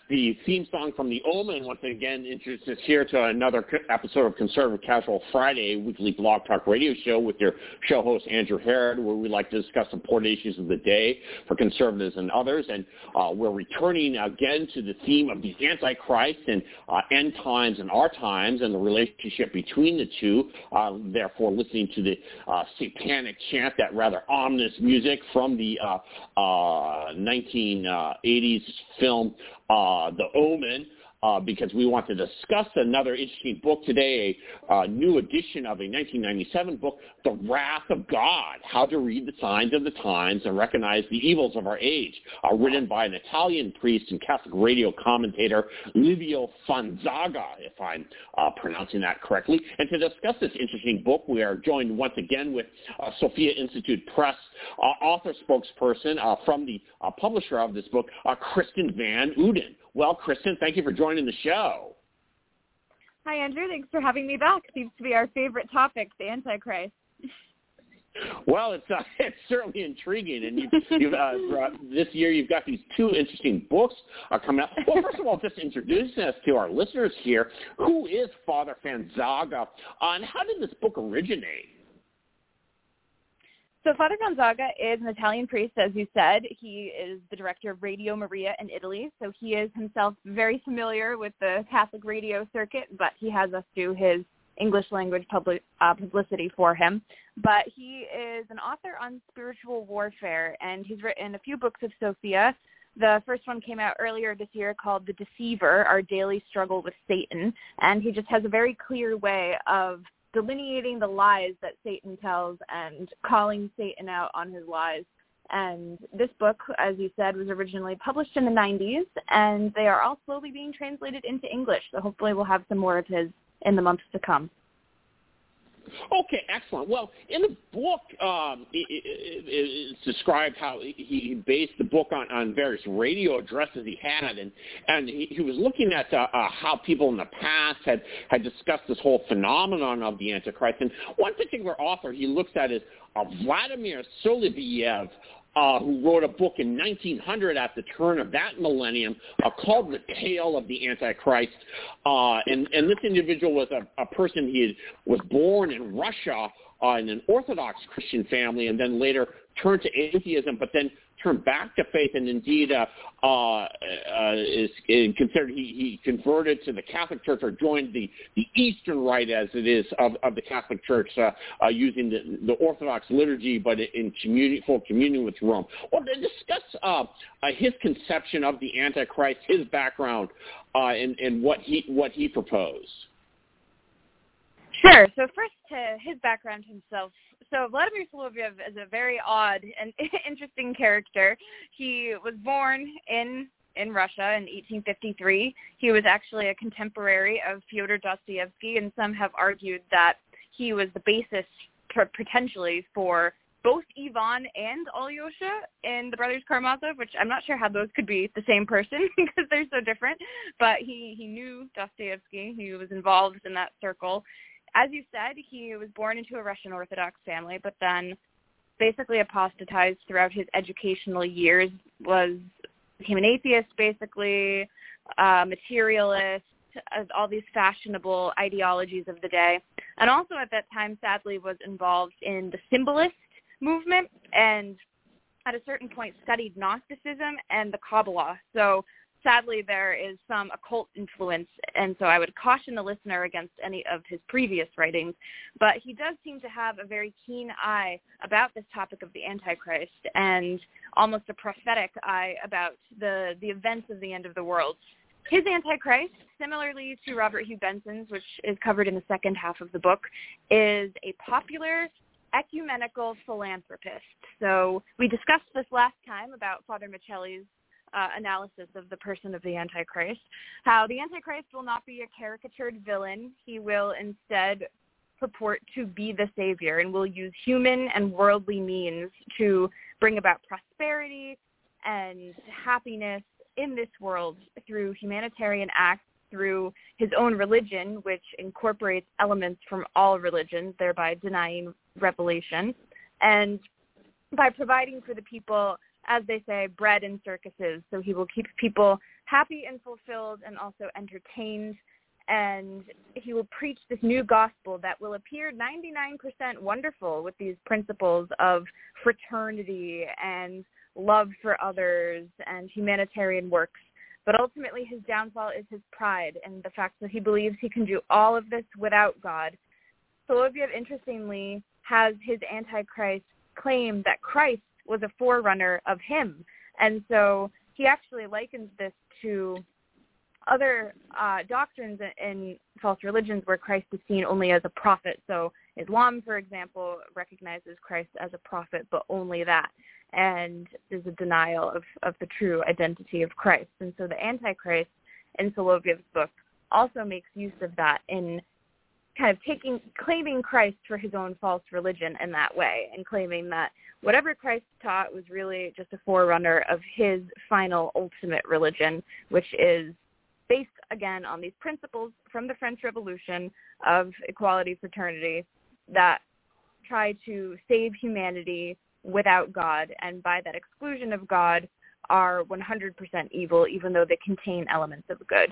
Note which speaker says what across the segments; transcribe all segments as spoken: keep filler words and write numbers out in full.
Speaker 1: the theme song from The Omen. Once again, introduces us here to another episode of Conservative Casual Friday, weekly blog talk radio show with your show host, Andrew Herod, where we like to discuss important issues of the day for conservatives and others. And uh, we're returning again to the theme of the Antichrist and uh, end times and our times and the relationship between the two, uh, therefore listening to the uh, satanic chant, that rather ominous music from the uh, uh, nineteen eighties film uh, The Omen, uh, because we want to discuss another interesting book today, a uh, new edition of a nineteen ninety-seven book, The Wrath of God, How to Read the Signs of the Times and Recognize the Evils of Our Age, uh, written by an Italian priest and Catholic radio commentator, Livio Fanzaga, if I'm uh, pronouncing that correctly. And to discuss this interesting book, we are joined once again with uh, Sophia Institute Press uh, author spokesperson uh, from the uh, publisher of this book, uh, Kristen Van Uden. Well, Kristen, thank you for joining the show.
Speaker 2: Hi, Andrew. Thanks for having me back. Seems to be our favorite topic, the Antichrist.
Speaker 1: Well, it's uh, it's certainly intriguing, and you've, you've uh, this year you've got these two interesting books uh, coming up. Well, first of all, just introducing us to our listeners here, who is Father Fanzaga, uh, and how did this book originate?
Speaker 2: So Father Gonzaga is an Italian priest, as you said. He is the director of Radio Maria in Italy, so he is himself very familiar with the Catholic radio circuit, but he has us do his English language public, uh, publicity for him. But he is an author on spiritual warfare, and he's written a few books of Sophia. The first one came out earlier this year called The Deceiver, Our Daily Struggle with Satan, and he just has a very clear way of delineating the lies that Satan tells and calling Satan out on his lies. And this book, as you said, was originally published in the nineties, and they are all slowly being translated into English, so hopefully we'll have some more of his in the months to come.
Speaker 1: Okay, excellent. Well, in the book, um, it, it, it's described how he based the book on, on various radio addresses he had, and, and he, he was looking at uh, uh, how people in the past had, had discussed this whole phenomenon of the Antichrist. And one particular author he looks at is uh, Vladimir Soloviev, Uh, who wrote a book in nineteen hundred at the turn of that millennium uh, called The Tale of the Antichrist. Uh, and, and this individual was a, a person, he had, was born in Russia uh, in an Orthodox Christian family and then later turned to atheism, but then turned back to faith, and indeed uh, uh, uh, is, is considered he, he converted to the Catholic Church or joined the, the Eastern Rite, as it is, of, of the Catholic Church, uh, uh, using the, the Orthodox liturgy, but in communi- full communion with Rome. Well, to discuss uh, uh, his conception of the Antichrist, his background, uh, and, and what he what he proposed.
Speaker 2: Sure. So first to his background himself. So Vladimir Soloviev is a very odd and interesting character. He was born in in Russia in eighteen fifty-three. He was actually a contemporary of Fyodor Dostoevsky, and some have argued that he was the basis for, potentially for both Ivan and Alyosha in The Brothers Karamazov, which I'm not sure how those could be the same person because they're so different. But he, he knew Dostoevsky. He was involved in that circle. As you said, he was born into a Russian Orthodox family, but then basically apostatized throughout his educational years, was became an atheist, basically, uh, materialist, uh, all these fashionable ideologies of the day. And also at that time, sadly, was involved in the symbolist movement and at a certain point studied Gnosticism and the Kabbalah. So sadly, there is some occult influence, and so I would caution the listener against any of his previous writings. But he does seem to have a very keen eye about this topic of the Antichrist and almost a prophetic eye about the, the events of the end of the world. His Antichrist, similarly to Robert Hugh Benson's, which is covered in the second half of the book, is a popular ecumenical philanthropist. So we discussed this last time about Father Michelli's Uh, analysis of the person of the Antichrist, how the Antichrist will not be a caricatured villain. He will instead purport to be the savior and will use human and worldly means to bring about prosperity and happiness in this world through humanitarian acts, through his own religion, which incorporates elements from all religions, thereby denying revelation, and by providing for the people, as they say, bread in circuses. So he will keep people happy and fulfilled and also entertained. And he will preach this new gospel that will appear ninety-nine percent wonderful with these principles of fraternity and love for others and humanitarian works. But ultimately his downfall is his pride and the fact that he believes he can do all of this without God. Soloviev, interestingly, has his Antichrist claim that Christ was a forerunner of him. And so he actually likens this to other uh, doctrines in, in false religions where Christ is seen only as a prophet. So Islam, for example, recognizes Christ as a prophet, but only that. And there's a denial of, of the true identity of Christ. And so the Antichrist in Soloviev's book also makes use of that in kind of taking, claiming Christ for his own false religion in that way, and claiming that whatever Christ taught was really just a forerunner of his final ultimate religion, which is based, again, on these principles from the French Revolution of equality, fraternity, that try to save humanity without God, and by that exclusion of God are one hundred percent evil, even though they contain elements of good.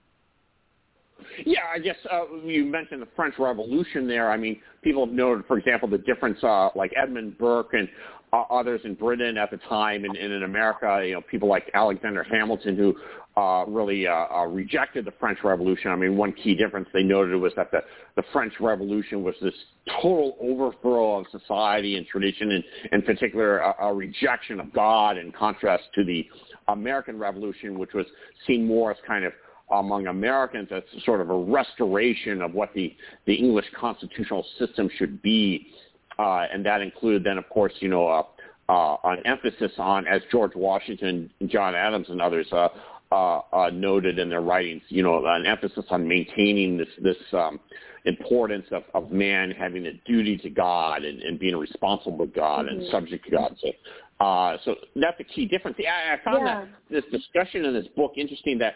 Speaker 1: Yeah, I guess uh, you mentioned the French Revolution there. I mean, people have noted, for example, the difference, uh, like Edmund Burke and uh, others in Britain at the time, and, and in America, you know, people like Alexander Hamilton, who uh, really uh, uh, rejected the French Revolution. I mean, one key difference they noted was that the, the French Revolution was this total overthrow of society and tradition, and in particular, a, a rejection of God, in contrast to the American Revolution, which was seen more as kind of among Americans as sort of a restoration of what the, the English constitutional system should be. Uh, and that included then, of course, you know, uh, uh, an emphasis on, as George Washington, John Adams, and others uh, uh, uh, noted in their writings, you know, an emphasis on maintaining this, this um, importance of, of man having a duty to God and, and being responsible to God mm-hmm. and subject to God. So, uh, so that's a key difference. I, I found yeah. that this discussion in this book interesting, that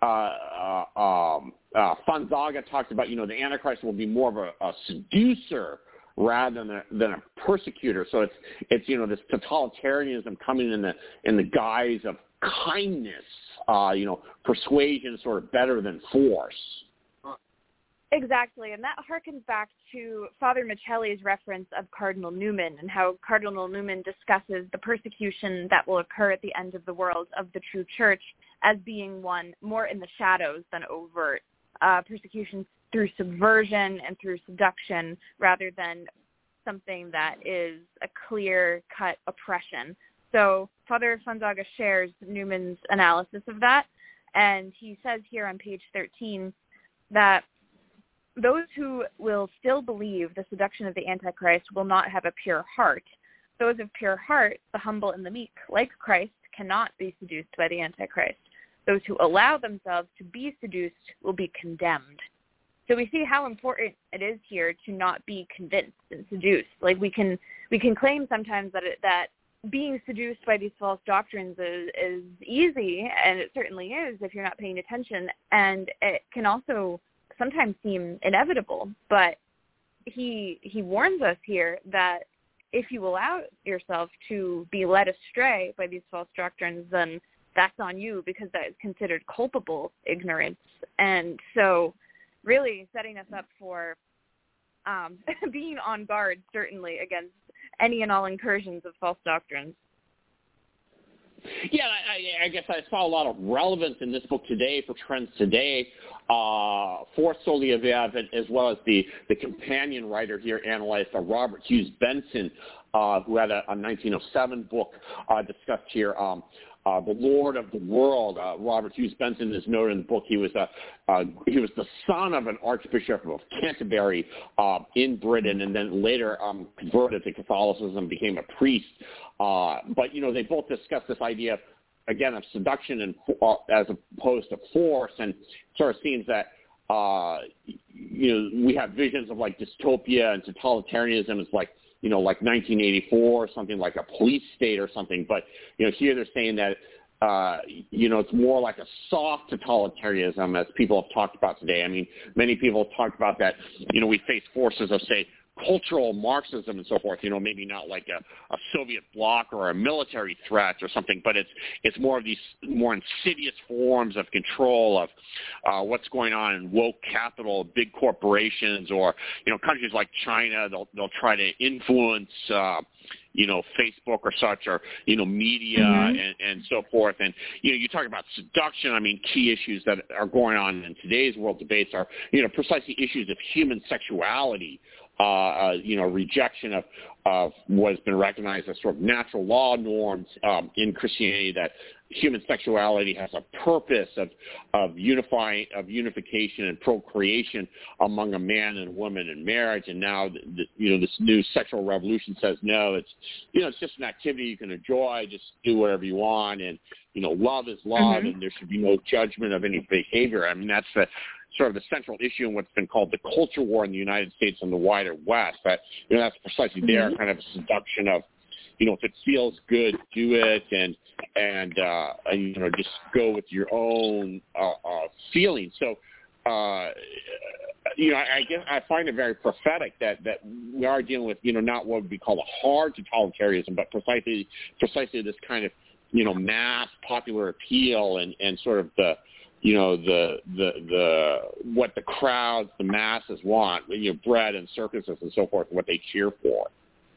Speaker 1: Uh, uh, um, uh, Fonzaga talks about, you know, the Antichrist will be more of a, a seducer rather than a, than a persecutor. So it's, it's, you know, this totalitarianism coming in the, in the guise of kindness, uh, you know, persuasion sort of better than force.
Speaker 2: Exactly, and that harkens back to Father Michelli's reference of Cardinal Newman and how Cardinal Newman discusses the persecution that will occur at the end of the world of the true church as being one more in the shadows than overt, uh, persecution through subversion and through seduction rather than something that is a clear-cut oppression. So Father Fonzaga shares Newman's analysis of that, and he says here on page thirteen that those who will still believe the seduction of the Antichrist will not have a pure heart. Those of pure heart, the humble and the meek, like Christ, cannot be seduced by the Antichrist. Those who allow themselves to be seduced will be condemned. So we see how important it is here to not be convinced and seduced. Like we can we can claim sometimes that it, that being seduced by these false doctrines is, is easy, and it certainly is if you're not paying attention, and it can also sometimes seem inevitable. But he he warns us here that if you allow yourself to be led astray by these false doctrines, then that's on you, because that is considered culpable ignorance. And so really setting us up for um, being on guard, certainly, against any and all incursions of false doctrines.
Speaker 1: Yeah, I, I guess I saw a lot of relevance in this book today for trends today uh, for Soloviev, as well as the, the companion writer here analyzed, uh, Robert Hughes Benson, uh, who had a, a nineteen oh seven book uh, discussed here, um, uh, The Lord of the World. Uh, Robert Hughes Benson is noted in the book. He was a uh, he was the son of an Archbishop of Canterbury uh, in Britain, and then later um, converted to Catholicism, became a priest. Uh, but, you know, they both discussed this idea, again, of seduction and uh, as opposed to force, and sort of seems that, uh, you know, we have visions of, like, dystopia and totalitarianism as, like, you know, like nineteen eighty-four or something, like a police state or something. But, you know, here they're saying that, uh, you know, it's more like a soft totalitarianism, as people have talked about today. I mean, many people have talked about that, you know, we face forces of, say, cultural Marxism and so forth, you know, maybe not like a, a Soviet bloc or a military threat or something, but it's it's more of these more insidious forms of control of uh, what's going on in woke capital, big corporations, or, you know, countries like China. They'll they'll try to influence, uh, you know, Facebook or such, or, you know, media mm-hmm. and, and so forth. And, you know, you talk about seduction. I mean, key issues that are going on in today's world debates are, you know, precisely issues of human sexuality. Uh, uh, you know, rejection of, of what has been recognized as sort of natural law norms um, in Christianity, that human sexuality has a purpose of, of unifying, of unification and procreation among a man and a woman in marriage. And now, the, the, you know, this new sexual revolution says, no, it's, you know, it's just an activity you can enjoy, just do whatever you want. And, you know, love is love, mm-hmm. and there should be no judgment of any behavior. I mean, that's the sort of the central issue in what's been called the culture war in the United States and the wider West. That, you know, that's precisely mm-hmm. there, kind of a seduction of, you know, if it feels good, do it, and and, uh, and you know, just go with your own uh, uh, feelings. So, uh, you know, I, I guess I find it very prophetic that, that we are dealing with, you know, not what would be called a hard totalitarianism, but precisely precisely this kind of, you know, mass popular appeal and, and sort of the, you know, the, the, the, what the crowds, the masses want, you know, bread and circuses and so forth, what they cheer for.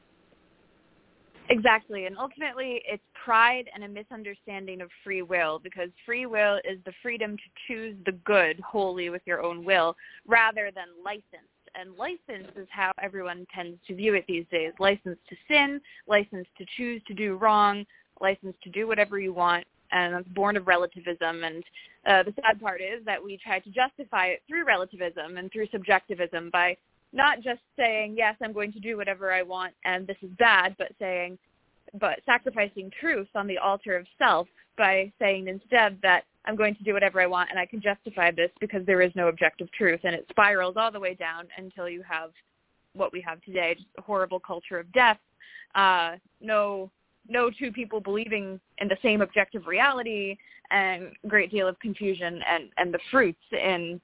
Speaker 2: Exactly. And ultimately, it's pride and a misunderstanding of free will, because free will is the freedom to choose the good wholly with your own will rather than license. And license is how everyone tends to view it these days. License to sin, license to choose to do wrong, license to do whatever you want. And it's born of relativism. And uh, the sad part is that we try to justify it through relativism and through subjectivism by not just saying, yes, I'm going to do whatever I want and this is bad, but saying, but sacrificing truth on the altar of self by saying instead that I'm going to do whatever I want and I can justify this because there is no objective truth. And it spirals all the way down until you have what we have today, just a horrible culture of death, uh, no no two people believing in the same objective reality, and a great deal of confusion, and, and the fruits in,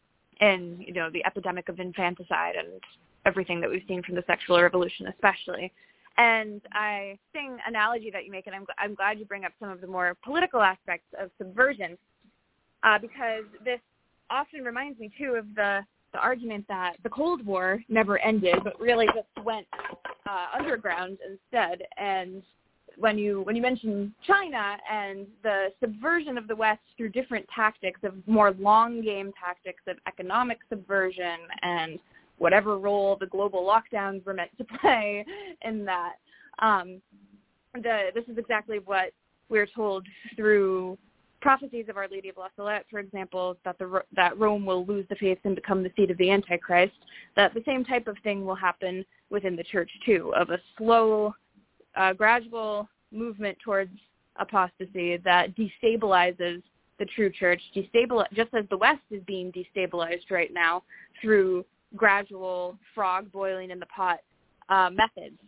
Speaker 2: in, you know, the epidemic of infanticide and everything that we've seen from the sexual revolution especially. And I think analogy that you make, and I'm, I'm glad you bring up some of the more political aspects of subversion, uh, because this often reminds me, too, of the, the argument that the Cold War never ended, but really just went uh, underground instead. And when you when you mention China and the subversion of the West through different tactics of more long game tactics of economic subversion and whatever role the global lockdowns were meant to play in that, um, the, this is exactly what we're told through prophecies of Our Lady of La Salette, for example, that the that Rome will lose the faith and become the seat of the Antichrist. That the same type of thing will happen within the church too, of a slow, Uh, gradual movement towards apostasy that destabilizes the true church, destabilize, just as the West is being destabilized right now through gradual frog boiling in the pot uh, methods.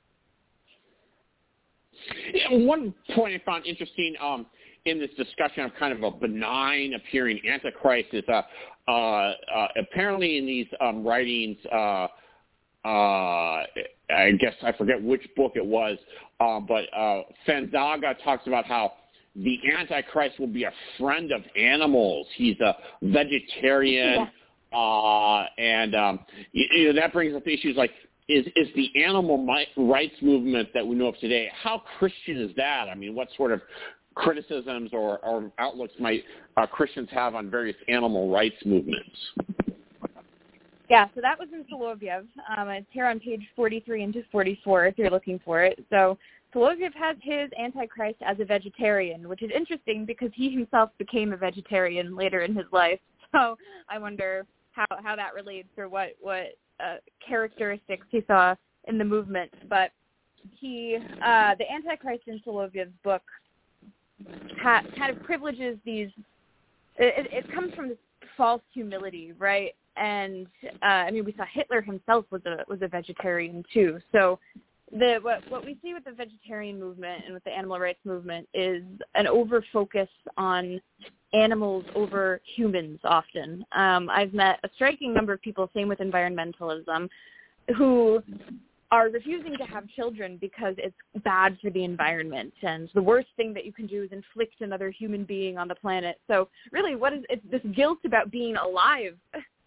Speaker 1: Yeah, one point I found interesting um, in this discussion of kind of a benign appearing Antichrist is uh, uh, uh, apparently in these um, writings, uh, Uh, I guess I forget which book it was, uh, but uh, Fanzaga talks about how the Antichrist will be a friend of animals. He's a vegetarian, yeah. uh, and um, you, you know, that brings up issues like, is, is the animal rights movement that we know of today, how Christian is that? I mean, what sort of criticisms or, or outlooks might uh, Christians have on various animal rights movements?
Speaker 2: Yeah, so that was in Soloviev. Um, it's here on page forty-three and to forty-four if you're looking for it. So Soloviev has his Antichrist as a vegetarian, which is interesting because he himself became a vegetarian later in his life. So I wonder how, how that relates or what, what uh, characteristics he saw in the movement. But he, uh, the Antichrist in Soloviev's book ha- kind of privileges these, it, it comes from this false humility, right? And uh, I mean, we saw Hitler himself was a was a vegetarian too. So the what what we see with the vegetarian movement and with the animal rights movement is an over focus on animals over humans. Often, um, I've met a striking number of people. Same with environmentalism, who are refusing to have children because it's bad for the environment, and the worst thing that you can do is inflict another human being on the planet. So really, what is it's this guilt about being alive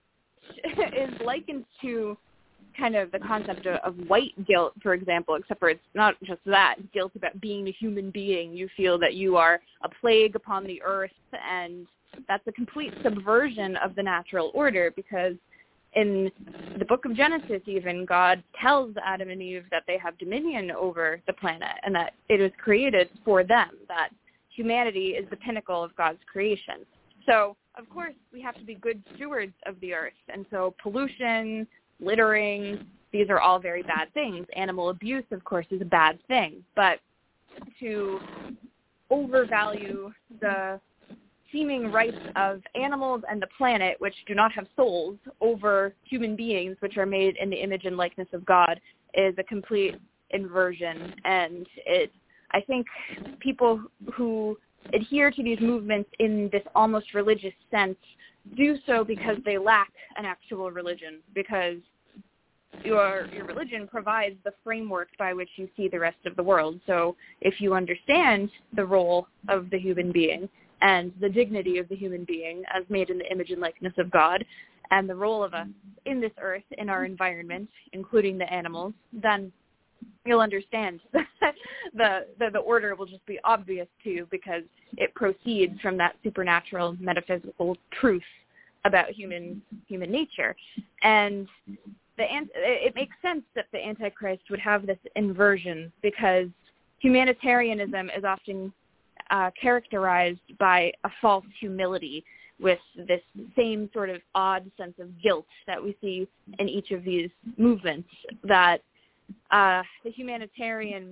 Speaker 2: is likened to kind of the concept of, of white guilt, for example, except for it's not just that. Guilt about being a human being. You feel that you are a plague upon the earth, and that's a complete subversion of the natural order, because in the book of Genesis even, God tells Adam and Eve that they have dominion over the planet and that it was created for them, that humanity is the pinnacle of God's creation. So, of course, we have to be good stewards of the earth, and so pollution, littering, these are all very bad things. Animal abuse, of course, is a bad thing, but to overvalue the seeming rights of animals and the planet, which do not have souls, over human beings, which are made in the image and likeness of God, is a complete inversion. And it, I think people who adhere to these movements in this almost religious sense do so because they lack an actual religion, because your your religion provides the framework by which you see the rest of the world. So if you understand the role of the human being and the dignity of the human being as made in the image and likeness of God, and the role of us in this earth, in our environment, including the animals, then you'll understand the, the the order will just be obvious to you, because it proceeds from that supernatural metaphysical truth about human human nature. And the it makes sense that the Antichrist would have this inversion, because humanitarianism is often uh, characterized by a false humility, with this same sort of odd sense of guilt that we see in each of these movements, that uh, the humanitarian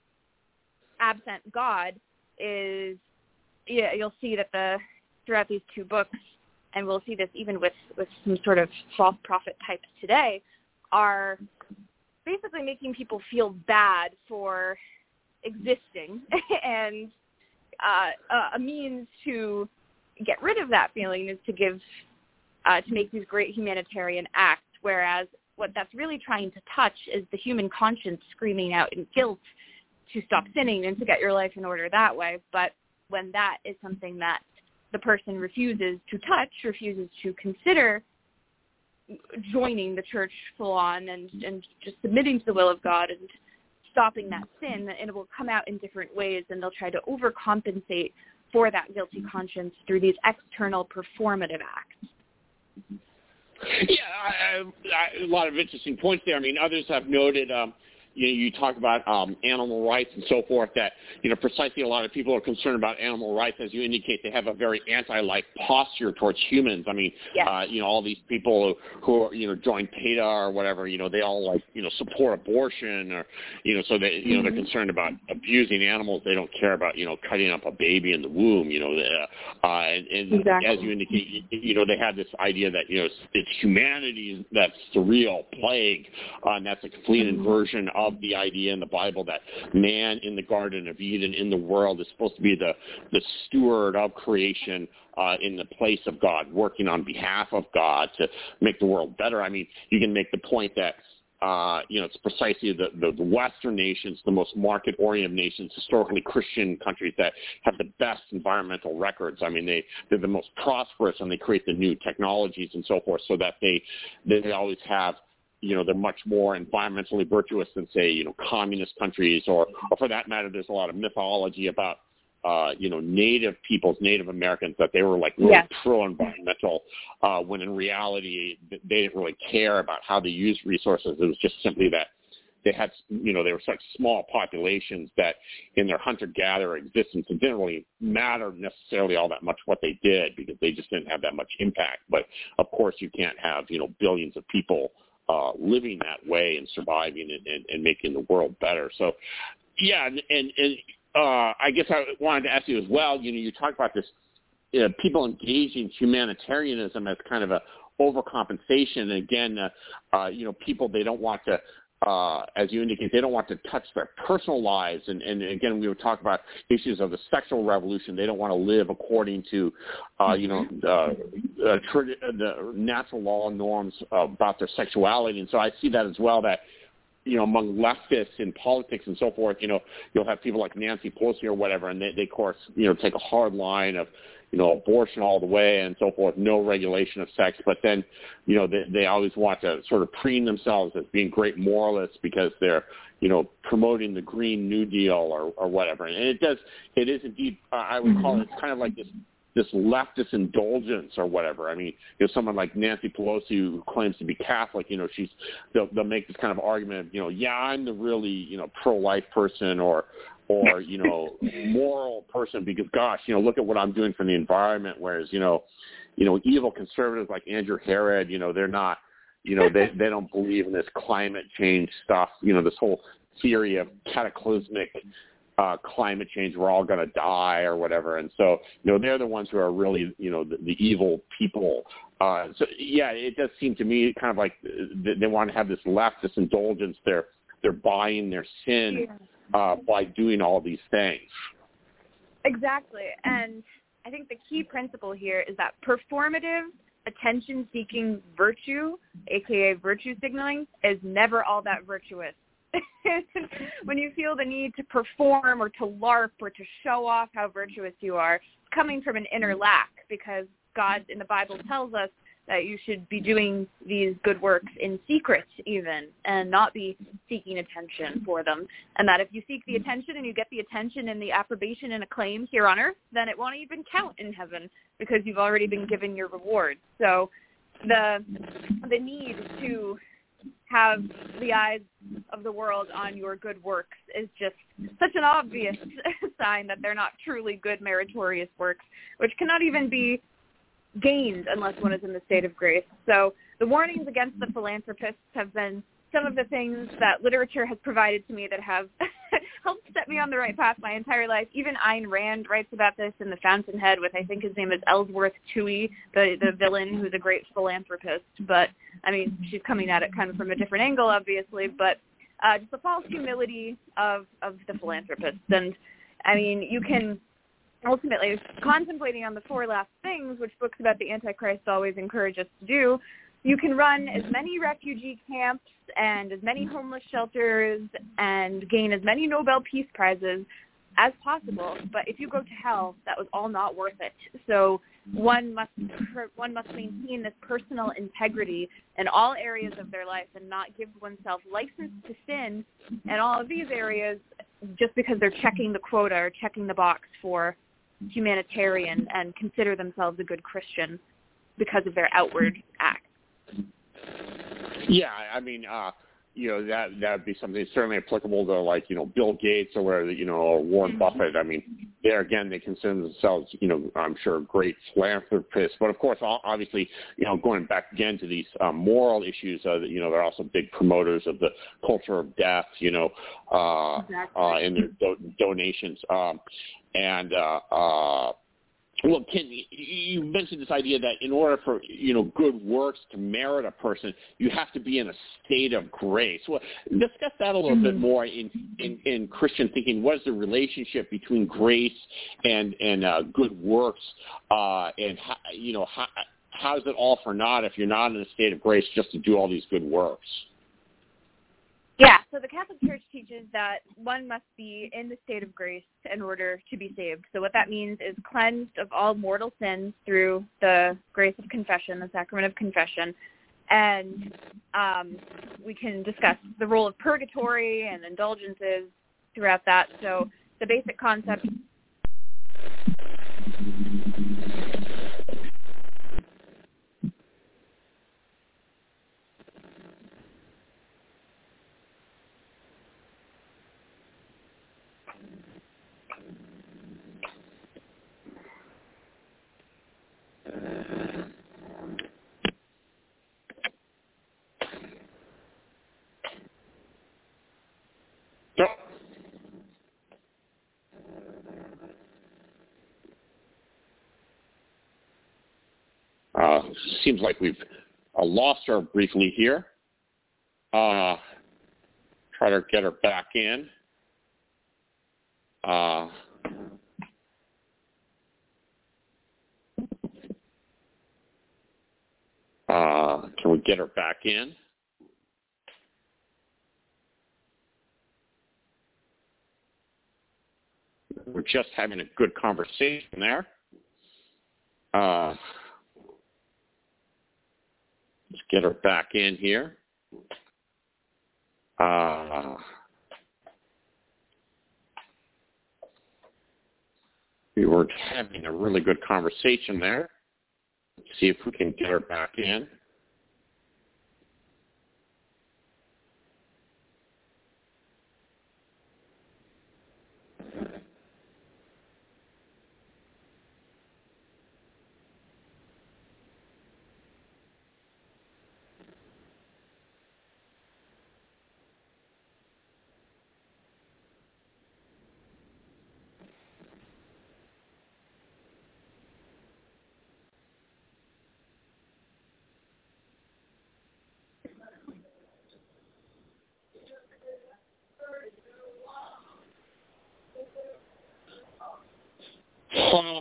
Speaker 2: absent God is, yeah, you'll see that the throughout these two books, and we'll see this even with, with some sort of false prophet types today, are basically making people feel bad for existing, and uh, a means to get rid of that feeling is to give, uh, to make these great humanitarian acts, whereas what that's really trying to touch is the human conscience screaming out in guilt to stop sinning and to get your life in order that way. But when that is something that the person refuses to touch, refuses to consider joining the church full on and, and just submitting to the will of God and stopping that sin, and it will come out in different ways, and they'll try to overcompensate for that guilty conscience through these external performative acts.
Speaker 1: Yeah, I, I, a lot of interesting points there. I mean, others have noted, um, you know, you talk about um, animal rights and so forth, that, you know, precisely a lot of people are concerned about animal rights. As you indicate, they have a very anti-like posture towards humans. I mean, yes. uh, you know, all these people who, who are, you know, join PETA or whatever, you know, they all, like, you know, support abortion, or, you know, so they, you know, mm-hmm. they're concerned about abusing animals. They don't care about, you know, cutting up a baby in the womb, you know. Uh, and and exactly. As you indicate, you, you know, they have this idea that, you know, it's, it's humanity that's the real plague, uh, and that's a complete mm-hmm. inversion of of the idea in the Bible that man in the Garden of Eden, in the world, is supposed to be the, the steward of creation uh, in the place of God, working on behalf of God to make the world better. I mean, you can make the point that, uh, you know, it's precisely the, the, the Western nations, the most market-oriented nations, historically Christian countries, that have the best environmental records. I mean, they, they're the most prosperous, and they create the new technologies and so forth, so that they, they always have, you know, they're much more environmentally virtuous than, say, you know, communist countries, or, or for that matter, there's a lot of mythology about, uh, you know, Native peoples, Native Americans, that they were, like, really yes. pro-environmental, uh, when in reality they didn't really care about how they used resources. It was just simply that they had, you know, they were such small populations that in their hunter-gatherer existence, it didn't really matter necessarily all that much what they did, because they just didn't have that much impact. But, of course, you can't have, you know, billions of people Uh, living that way and surviving and, and, and making the world better. So, yeah, and, and, and uh, I guess I wanted to ask you as well, you know, you talk about this, uh, people engaging humanitarianism as kind of a overcompensation. And again, uh, uh, you know, people, they don't want to uh, as you indicate, they don't want to touch their personal lives. And, and again, we would talk about issues of the sexual revolution. They don't want to live according to, uh, you know, uh, uh, tr- the natural law and norms uh, about their sexuality. And so I see that as well, that, you know, among leftists in politics and so forth, you know, you'll have people like Nancy Pelosi or whatever, and they, they of course, you know, take a hard line of, you know, abortion all the way and so forth, no regulation of sex. But then, you know, they, they always want to sort of preen themselves as being great moralists because they're, you know, promoting the Green New Deal or, or whatever. And it does, it is indeed, uh, I would call it, it's kind of like this, this leftist indulgence or whatever. I mean, you know, someone like Nancy Pelosi who claims to be Catholic, you know, she's, they'll, they'll make this kind of argument of, you know, yeah, I'm the really, you know, pro-life person or, or, you know, moral person because, gosh, you know, look at what I'm doing for the environment. Whereas, you know, you know, evil conservatives like Andrew Herod, you know, they're not, you know, they, they don't believe in this climate change stuff, you know, this whole theory of cataclysmic uh, climate change, we're all going to die or whatever. And so, you know, they're the ones who are really, you know, the, the evil people. Uh, so, yeah, it does seem to me kind of like they, they want to have this leftist indulgence. They're, they're buying their sin. Yeah. Uh, by doing all these things.
Speaker 2: Exactly. And I think the key principle here is that performative, attention-seeking virtue, a k a virtue signaling, is never all that virtuous. When you feel the need to perform or to LARP or to show off how virtuous you are, it's coming from an inner lack, because God in the Bible tells us that you should be doing these good works in secret even and not be seeking attention for them. And that if you seek the attention and you get the attention and the approbation and acclaim here on earth, then it won't even count in heaven because you've already been given your reward. So the the need to have the eyes of the world on your good works is just such an obvious sign that they're not truly good meritorious works, which cannot even be gained unless one is in the state of grace. So the warnings against the philanthropists have been some of the things that literature has provided to me that have helped set me on the right path my entire life. Even Ayn Rand writes about this in The Fountainhead with, I think his name is Ellsworth Toohey, the, the villain who's a great philanthropist. But, I mean, she's coming at it kind of from a different angle, obviously, but uh, just the false humility of, of the philanthropists. And, I mean, you can ultimately, contemplating on the four last things, which books about the Antichrist always encourage us to do, you can run as many refugee camps and as many homeless shelters and gain as many Nobel Peace Prizes as possible. But if you go to hell, that was all not worth it. So one must one must maintain this personal integrity in all areas of their life and not give oneself license to sin in all of these areas just because they're checking the quota or checking the box for humanitarian and consider themselves a good Christian because of their outward acts.
Speaker 1: Yeah, I mean, uh, you know, that that would be something certainly applicable to, like, you know, Bill Gates or where, you know, or Warren Buffett. I mean, there again, they consider themselves, you know, I'm sure great philanthropists. But of course, obviously, you know, going back again to these um, moral issues, uh, you know, they're also big promoters of the culture of death, you know, uh, exactly. uh, and their do- donations. Um, and, uh, uh, well, Ken, you mentioned this idea that in order for, you know, good works to merit a person, you have to be in a state of grace. Well, discuss that a little mm-hmm. bit more in, in, in Christian thinking. What is the relationship between grace and and uh, good works, uh, and how, you know, how, how is it all for naught if you're not in a state of grace just to do all these good works?
Speaker 2: Yeah, so the Catholic Church teaches that one must be in the state of grace in order to be saved. So what that means is cleansed of all mortal sins through the grace of confession, the sacrament of confession. And um, we can discuss the role of purgatory and indulgences throughout that. So the basic concept
Speaker 1: Uh, seems like we've uh, lost her briefly here. Uh, try to get her back in. Uh, uh, can we get her back in? We're just having a good conversation there. Uh, let's get her back in here. Uh, we were having a really good conversation there. Let's see if we can get her back in. Hello.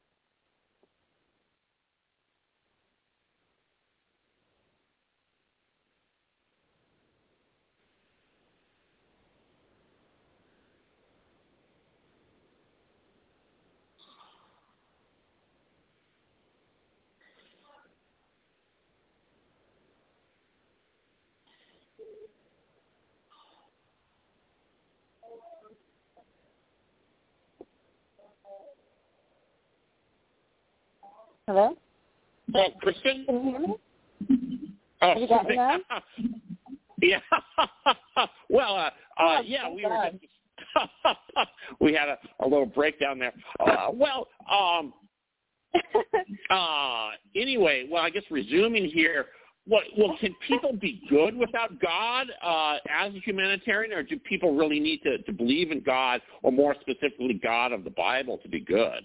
Speaker 2: Hello?
Speaker 1: Oh, Kristen?
Speaker 2: Can you hear me?
Speaker 1: Oh,
Speaker 2: Have you got me now?
Speaker 1: yeah. well, uh, uh,
Speaker 2: Oh,
Speaker 1: yeah, we
Speaker 2: God.
Speaker 1: were just we had a, a little breakdown there. Uh, well, um, uh, anyway, well, I guess resuming here, what, well, can people be good without God uh, as a humanitarian, or do people really need to, to believe in God, or more specifically God of the Bible, to be good?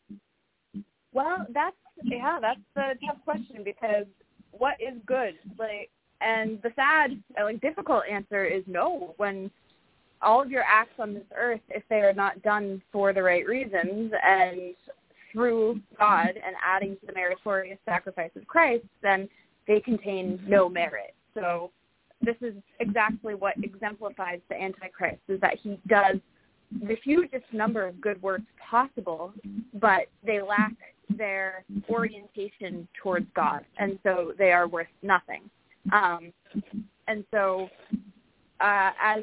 Speaker 2: Well, that's yeah, that's the tough question, because what is good? Like, and the sad, like, difficult answer is no. When all of your acts on this earth, if they are not done for the right reasons and through God and adding to the meritorious sacrifice of Christ, then they contain no merit. So this is exactly what exemplifies the Antichrist, is that he does the hugest number of good works possible, but they lack their orientation towards God, and so they are worth nothing. Um, and so, uh, as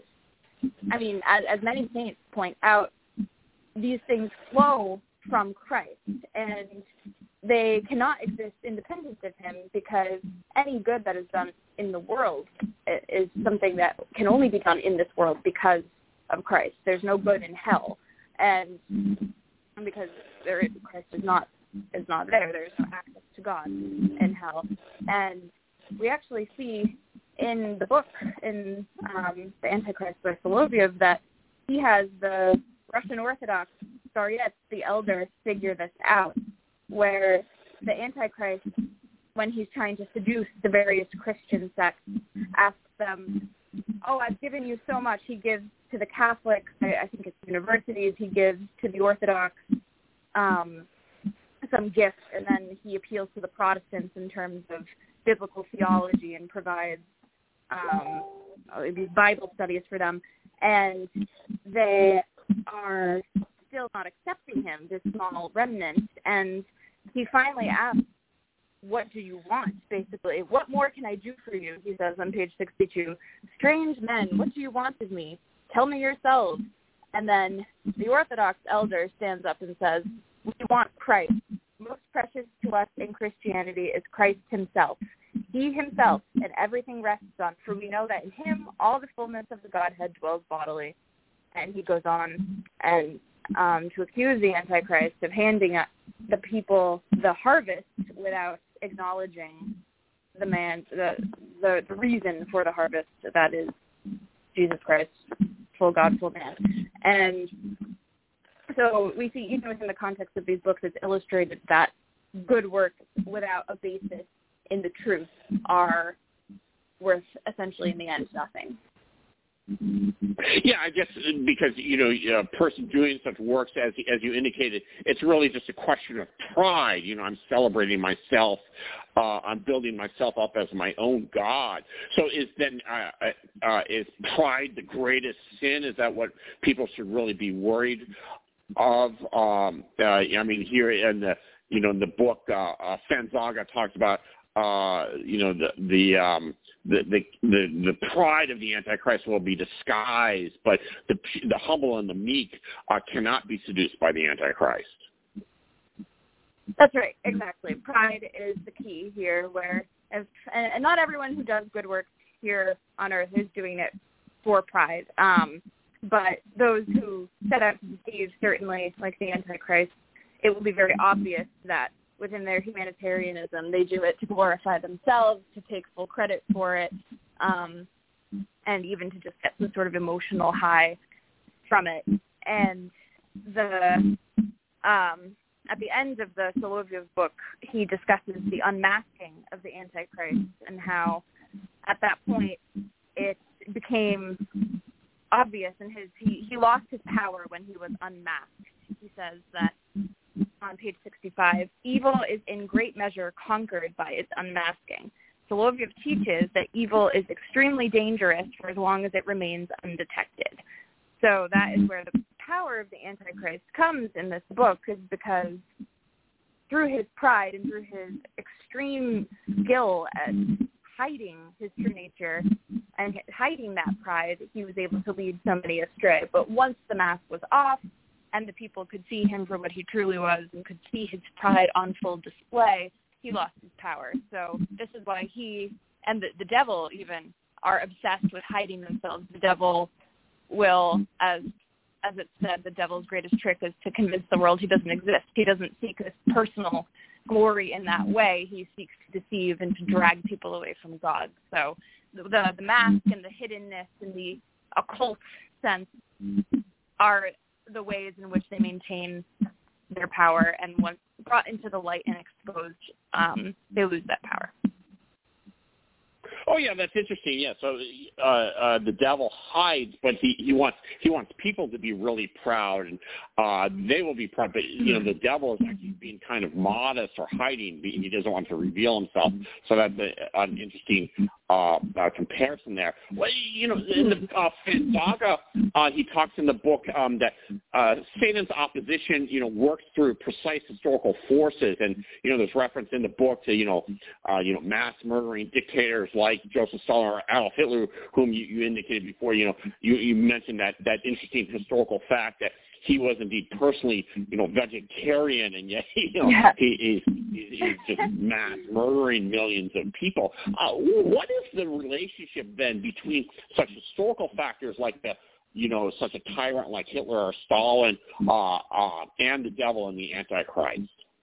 Speaker 2: I mean, as, as many saints point out, these things flow from Christ, and they cannot exist independent of him, because any good that is done in the world is something that can only be done in this world because of Christ. There's no good in hell, and because there is, Christ is not is not there, there is no access to God in hell. And we actually see in the book, in um, the Antichrist by Soloviev, that he has the Russian Orthodox Starets, the elder, figure this out, where the Antichrist, when he's trying to seduce the various Christian sects, asks them, oh, I've given you so much. He gives to the Catholics, I, I think it's universities, he gives to the Orthodox um, some gifts, and then he appeals to the Protestants in terms of biblical theology and provides um, these Bible studies for them. And they are still not accepting him, this small remnant. And he finally asks, what do you want, basically? What more can I do for you? He says on page sixty-two, strange men, what do you want of me? Tell me yourselves. And then the Orthodox elder stands up and says, we want Christ. Most precious to us in Christianity is Christ himself. He himself, and everything rests on, for we know that in him all the fullness of the Godhead dwells bodily. And he goes on and um, to accuse the Antichrist of handing up the people the harvest without acknowledging the man, the, the the reason for the harvest, that is Jesus Christ, full God, full man. And so we see, even within the context of these books, it's illustrated that good works without a basis in the truth are worth, essentially, in the end, nothing.
Speaker 1: Yeah, I guess because, you know, a person doing such works, as as you indicated, it's really just a question of pride. You know, I'm celebrating myself. Uh, I'm building myself up as my own God. So is then uh, uh, is pride the greatest sin? Is that what people should really be worried of? Um, uh, I mean, here in the, you know, in the book, uh, uh, Fanzaga talks about, uh, you know, the the, um, the the the the pride of the Antichrist will be disguised, but the the humble and the meek uh, cannot be seduced by the Antichrist.
Speaker 2: That's right, exactly. Pride is the key here, where if, and not everyone who does good work here on earth is doing it for pride, um, but those who set out to deceive, certainly, like the Antichrist, it will be very obvious that within their humanitarianism, they do it to glorify themselves, to take full credit for it, um, and even to just get some sort of emotional high from it. And the um, at the end of the Solovyov book, he discusses the unmasking of the Antichrist and how, at that point, it became obvious in his he, he lost his power when he was unmasked. He says that on page sixty-five, evil is in great measure conquered by its unmasking. Solovyov teaches that evil is extremely dangerous for as long as it remains undetected. So that is where the power of the Antichrist comes in this book, is because through his pride and through his extreme skill at hiding his true nature and hiding that pride, he was able to lead somebody astray. But once the mask was off and the people could see him for what he truly was and could see his pride on full display, he lost his power. So this is why he and the, the devil even are obsessed with hiding themselves. The devil will, as as it said, the devil's greatest trick is to convince the world he doesn't exist. He doesn't seek this personal glory in that way. He seeks to deceive and to drag people away from God. So the the mask and the hiddenness and the occult sense are the ways in which they maintain their power, and once brought into the light and exposed, um, they lose that power.
Speaker 1: Oh yeah, that's interesting. Yeah, so uh, uh, the devil hides, but he, he wants he wants people to be really proud, and uh, they will be proud. But you know, the devil is actually being kind of modest or hiding. He doesn't want to reveal himself. So that's a, an interesting uh, uh, comparison there. Well, you know, in the uh, Fanzaga, uh, he talks in the book um, that uh, Satan's opposition, you know, works through precise historical forces, and you know, there's reference in the book to you know, uh, you know, mass murdering dictators like Joseph Stalin or Adolf Hitler, whom you, you indicated before. You know, you, you mentioned that that interesting historical fact that he was indeed personally, you know, vegetarian, and yet, you know, yeah. he, he, he's just mass murdering millions of people. Uh, what is the relationship then between such historical factors like the, you know, such a tyrant like Hitler or Stalin, uh, uh, and the devil and the Antichrist?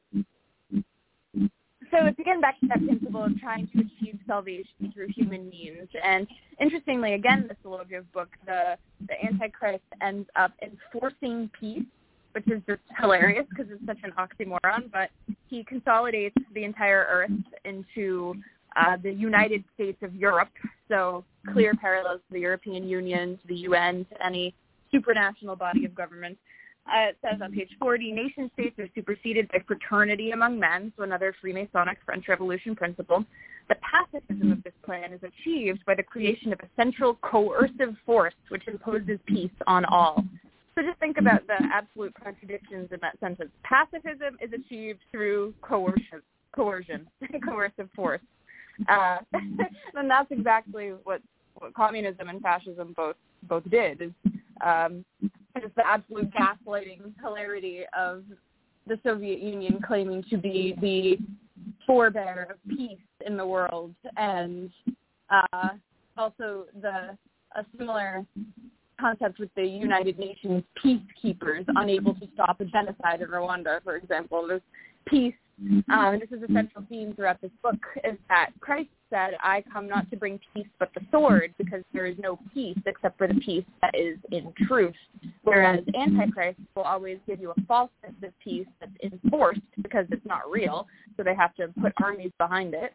Speaker 2: So it's again back to that principle of trying to achieve salvation through human means. And interestingly, again, the Solovyov book, the, the Antichrist ends up enforcing peace, which is just hilarious because it's such an oxymoron, but he consolidates the entire earth into uh, the United States of Europe, so clear parallels to the European Union, to the U N, to any supranational body of government. Uh, it says on page forty, nation states are superseded by fraternity among men, so another Freemasonic French Revolution principle. The pacifism of this plan is achieved by the creation of a central coercive force which imposes peace on all. So just think about the absolute contradictions in that sentence. Pacifism is achieved through coercion, coercion, coercive force. Uh, and that's exactly what, what communism and fascism both both did, is um, just the absolute gaslighting hilarity of the Soviet Union claiming to be the forebear of peace in the world, and uh, also the a similar concept with the United Nations peacekeepers unable to stop a genocide in Rwanda, for example. There's peace, um, this is a central theme throughout this book, is that Christ said, I come not to bring peace but the sword, because there is no peace except for the peace that is in truth. Whereas Antichrist will always give you a false sense of peace that's enforced because it's not real, so they have to put armies behind it.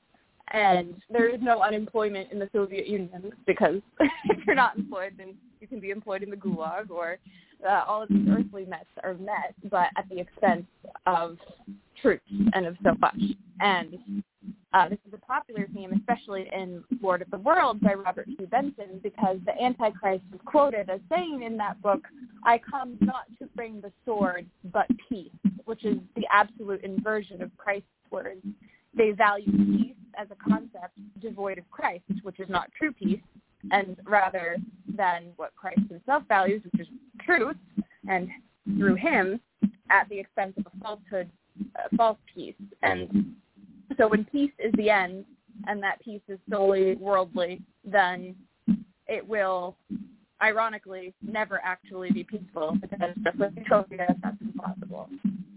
Speaker 2: And there is no unemployment in the Soviet Union because if you're not employed, then you can be employed in the Gulag, or uh, all of these earthly nets are met, but at the expense of truth and of so much. And uh, this is a popular theme, especially in Lord of the World by Robert Hugh Benson, because the Antichrist is quoted as saying in that book, "I come not to bring the sword, but peace," which is the absolute inversion of Christ's words. They value peace as a concept devoid of Christ, which is not true peace, and rather than what Christ himself values, which is truth, and through him, at the expense of a falsehood, uh, false peace. And so when peace is the end, and that peace is solely worldly, then it will, ironically, never actually be peaceful, because just with utopia, that's impossible.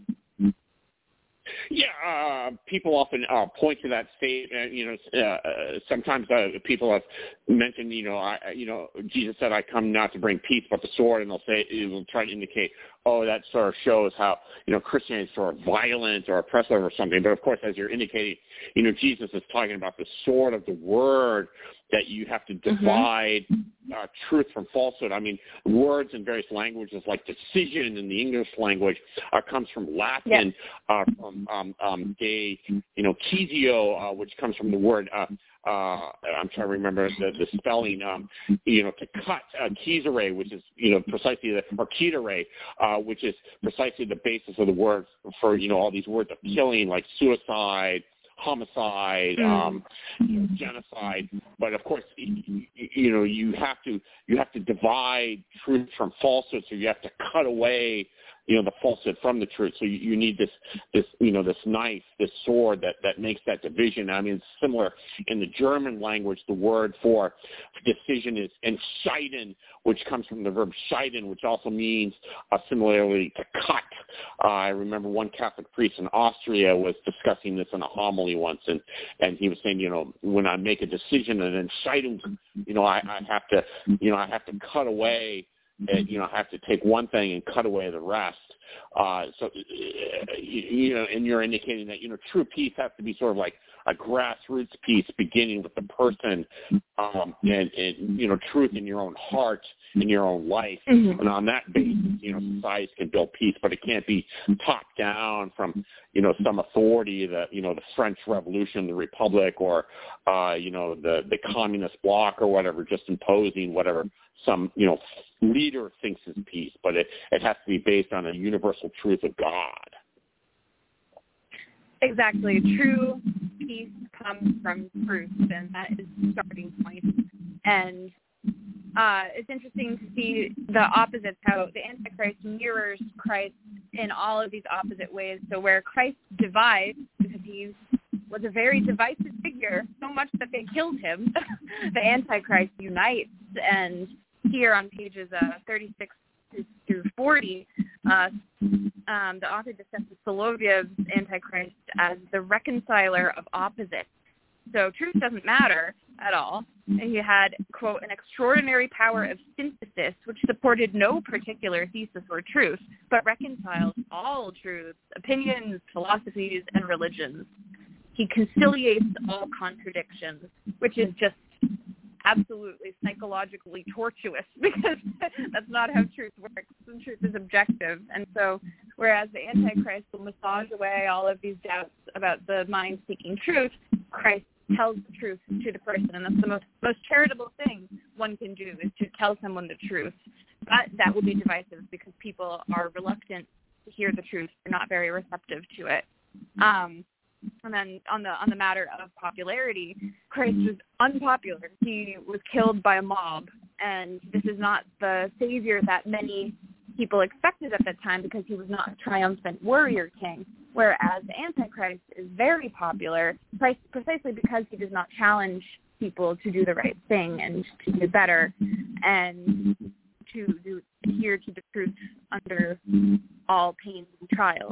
Speaker 1: Yeah, uh, people often uh, point to that statement. You know, uh, sometimes uh, people have mentioned, you know, I, you know, Jesus said, "I come not to bring peace, but the sword," and they'll say, it will try to indicate, oh, that sort of shows how, you know, Christianity is sort of violent or oppressive or something. But of course, as you're indicating, you know, Jesus is talking about the sword of the word, that you have to divide mm-hmm. uh, truth from falsehood. I mean, words in various languages, like decision in the English language, uh, comes from Latin, yes. uh, from um, um, de, you know, cisio, uh, which comes from the word, uh, uh, I'm trying to remember the, the spelling, um, you know, to cut, uh, cisere, which is, you know, precisely the, or quitere, uh, which is precisely the basis of the word for, you know, all these words of killing, like suicide, homicide, um, you know, genocide. But of course, you, you know, you have to you have to divide truth from falsehood. So you have to cut away, you know, the falsehood from the truth. So you, you need this this you know this knife, this sword that, that makes that division. I mean, it's similar in the German language. The word for decision is entscheiden, which comes from the verb scheiden, which also means uh, similarly to cut. Uh, I remember one Catholic priest in Austria was discussing this in a homily once, and, and he was saying, you know, when I make a decision and entscheiden, you know, I, I have to, you know, I have to cut away. And, you know, I have to take one thing and cut away the rest. Uh, so, you know, and you're indicating that, you know, true peace has to be sort of like a grassroots peace, beginning with the person, um, and, and, you know, truth in your own heart, in your own life. Mm-hmm. And on that basis, you know, societies can build peace, but it can't be top down from, you know, some authority, the, you know, the French Revolution, the Republic, or, uh, you know, the, the communist bloc or whatever, just imposing whatever some, you know, leader thinks is peace, but it, it has to be based on a universal truth of God.
Speaker 2: Exactly. True peace comes from truth, and that is the starting point. And uh, it's interesting to see the opposites, how the Antichrist mirrors Christ in all of these opposite ways. So where Christ divides, because he was a very divisive figure, so much that they killed him, the Antichrist unites. And here on pages uh, thirty-six through forty, uh, um, the author discusses Solovyev's Antichrist as the reconciler of opposites. So truth doesn't matter at all. And he had, quote, an extraordinary power of synthesis, which supported no particular thesis or truth, but reconciled all truths, opinions, philosophies, and religions. He conciliates all contradictions, which is just absolutely psychologically tortuous, because that's not how truth works. The truth is objective. And so whereas the Antichrist will massage away all of these doubts about the mind seeking truth, Christ tells the truth to the person. And that's the most, most charitable thing one can do, is to tell someone the truth. But that will be divisive because people are reluctant to hear the truth. They're not very receptive to it. Um, And then on the on the matter of popularity, Christ was unpopular. He was killed by a mob, and this is not the savior that many people expected at that time, because he was not a triumphant warrior king, whereas the Antichrist is very popular precisely because he does not challenge people to do the right thing and to do better and to do, adhere to the truth under all pains and trials.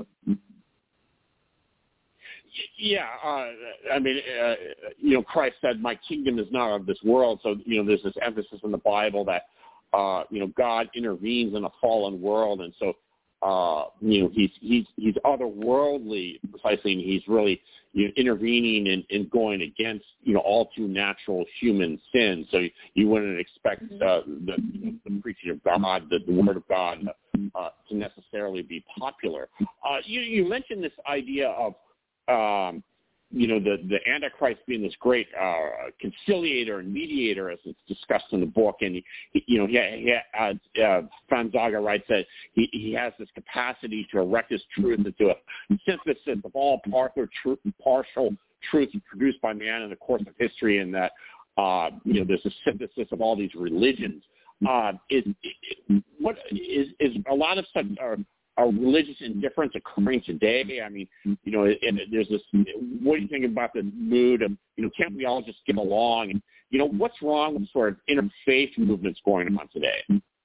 Speaker 1: Yeah, uh, I mean, uh, you know, Christ said, "My kingdom is not of this world." So, you know, there's this emphasis in the Bible that, uh, you know, God intervenes in a fallen world, and so uh, you know, he's he's he's otherworldly precisely, and he's really you know, intervening and, and going against you know all too natural human sin. So you, you wouldn't expect uh, the, you know, the preaching of God, the, the word of God, uh, to necessarily be popular. Uh, you you mentioned this idea of um, you know, the, the Antichrist being this great uh, conciliator and mediator, as it's discussed in the book. And, he, you know, he, he, uh, uh, Franz Zager writes that he, he has this capacity to erect his truth into a synthesis of all partial truth, partial truth produced by man in the course of history, and that, uh, you know, there's a synthesis of all these religions. Uh, is, what, is, is a lot of such... Uh, Are religious indifference occurring today? I mean, you know, and there's this. What do you think about the mood of, you know, can't we all just get along? And you know, what's wrong with sort of interfaith movements going on today?